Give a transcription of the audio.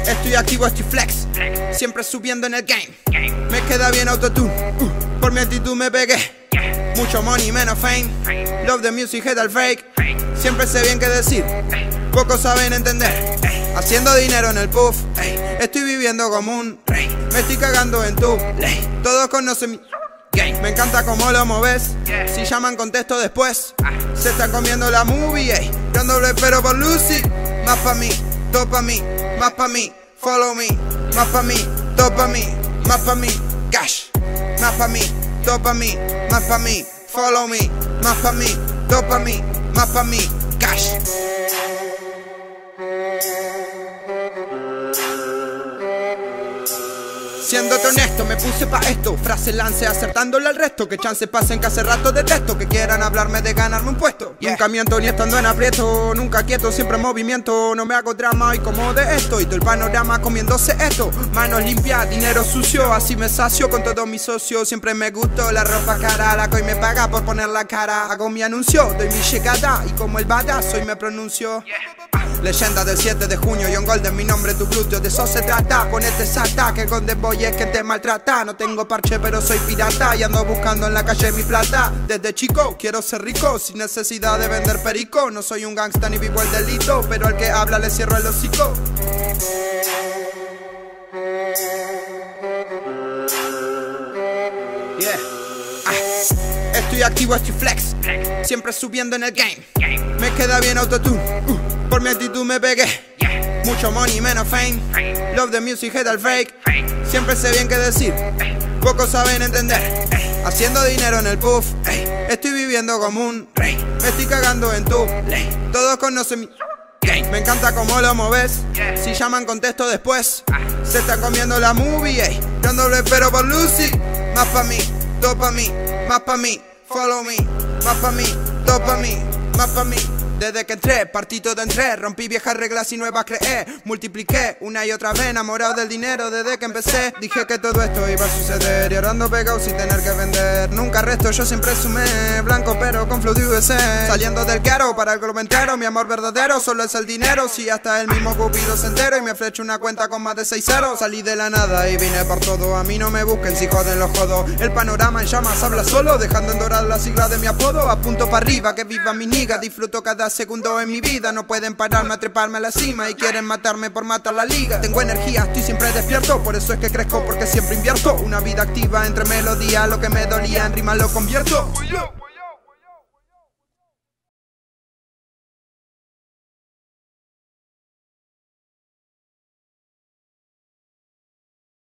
Estoy activo, estoy flex, siempre subiendo en el game. Me queda bien autotune, por mi actitud me pegué. Mucho money, menos fame. Love the music, hate al fake. Siempre sé bien qué decir, pocos saben entender. Haciendo dinero en el puff, estoy viviendo como un rey. Me estoy cagando en tu ley. Todos conocen mi game. Me encanta cómo lo moves. Si llaman contesto después. Se están comiendo la movie, yo no lo espero por Lucy. Más pa' mí, todo pa' mí, más pa' mí, follow me. Más pa' mí, todo pa' mí, más pa' mí, cash. Más pa' mí, todo pa' mí, más pa' mí, follow me. Más pa' mí, todo pa' mí, más pa' mí, cash. Siéndote honesto, me puse pa' esto. Frase lance acertándole al resto. Que chance pasen que hace rato detesto que quieran hablarme de ganarme un puesto. Nunca miento ni estando en aprieto. Nunca quieto, siempre en movimiento. No me hago drama y como de esto. Y todo el panorama comiéndose esto. Manos limpias, dinero sucio. Así me sacio con todos mis socios. Siempre me gustó la ropa cara. La coin me paga por poner la cara. Hago mi anuncio, doy mi llegada. Y como el badass hoy me pronuncio. Leyenda del 7 de junio, John Golden, mi nombre, tu glúteo, de eso se trata. Ponete sata, que donde voy es que te maltrata. No tengo parche pero soy pirata y ando buscando en la calle mi plata. Desde chico quiero ser rico, sin necesidad de vender perico. No soy un gangsta ni vivo el delito, pero al que habla le cierro el hocico. Estoy activo, estoy flex, siempre subiendo en el game. Me queda bien autotune, por mi actitud me pegué. Mucho money, menos fame. Love the music, hate al fake. Siempre sé bien qué decir, pocos saben entender. Haciendo dinero en el puff, estoy viviendo como un rey. Me estoy cagando en tu ley. Todos conocen mi game. Me encanta cómo lo moves. Si llaman contesto después. Se están comiendo la movie, yo no lo espero por Lucy. Más pa' mí, todo pa' mí, más pa' mí, follow me. Más pa' mí, todo pa' mí, más pa' mí. Desde que entré, partí todo en tres. Rompí viejas reglas y nuevas creé. Multipliqué una y otra vez, enamorado del dinero desde que empecé. Dije que todo esto iba a suceder y ahora ando pegado sin tener que vender. Nunca resto, yo siempre sumé. Blanco pero con flow de USA. Saliendo del caro para el globo entero. Mi amor verdadero solo es el dinero. Si hasta el mismo Cupido se entero y me flecho una cuenta con más de 6 ceros. Salí de la nada y vine por todo. A mí no me busquen si joden los jodos. El panorama en llamas habla solo, dejando en dorar la sigla de mi apodo. Apunto para arriba, que viva mi niga. Disfruto cada segundo en mi vida. No pueden pararme a treparme a la cima y quieren matarme por matar la liga. Tengo energía, estoy siempre despierto, por eso es que crezco, porque siempre invierto. Una vida activa entre melodías, lo que me dolía en rima lo convierto.